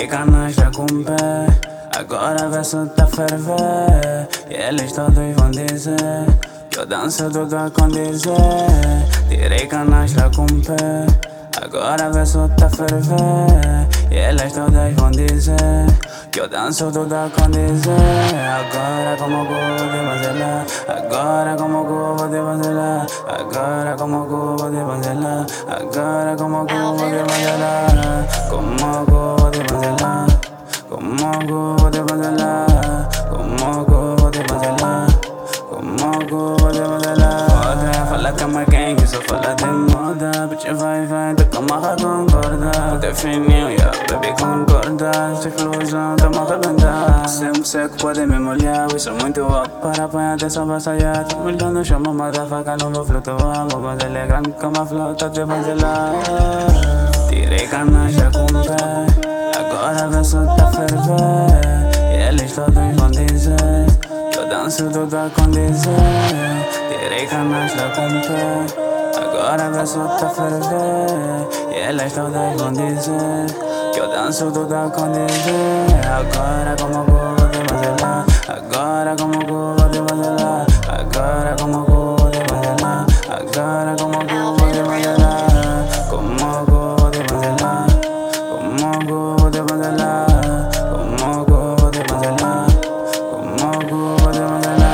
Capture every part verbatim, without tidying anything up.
canastra com o pé, agora o verso tá ferver. E eles todos vão dizer que eu danço tudo a condizer. Tirei canastra com o pé, agora o verso tá ferver. E eles todas vão dizer que eu danço tudo a condizer. Agora como vou de vazilar, agora como vou de vazilar, agora como vou de vazilar, agora como vou de vazilar, como vou de vazilar, como vou de vazilar, como vou de vazilar, como vou de vazilar. Foda, fala que ama quem que só fala de moda. Bitch vai, vai, tu com marra concorda. Definiu, yeah, baby concorda. Se explosão, tamo arrebentar. Sempre seco, pode me molhar. Eu sou muito up para apanhar dessa vassalhada. Multando, chama motherfucker, não vou flutuar. Vou fazer grande como a flota de vazilar. Tirei canastra com o pé, agora o verso tá ferver. E eles todos vão dizer que eu danço tudo a condizer. Tirei canastra com o pé, agora o verso tá ferver. E eles todas vão dizer que eu danço tudo a condizer. Agora como vou de vazilar, agora como vou de vazilar, agora como vou de vazilar, agora como vou de vazilar, como vou de vazilar, como vou de vazilar, como vou de vazilar, como vou de vazilar.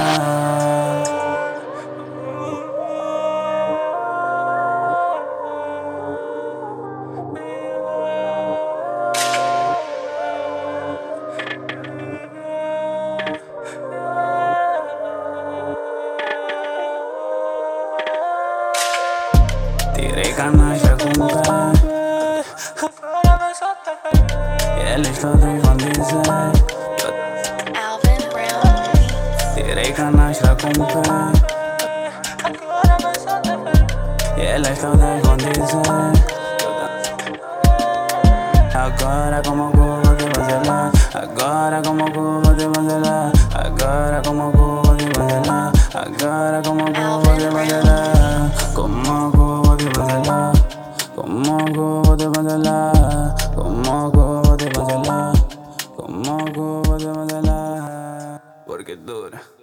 Tirei canastra com o pé, e eles todos vão dizer. Tirei canastra com o pé, e eles todos vão dizer. Agora como vou de vazilar, agora como vou de vazilar, agora como vou de vazilar, agora como vou de vazilar, como vou de vazilar, como vou de vazilar, como vou de vazilar, como vou de vazilar, porque dura.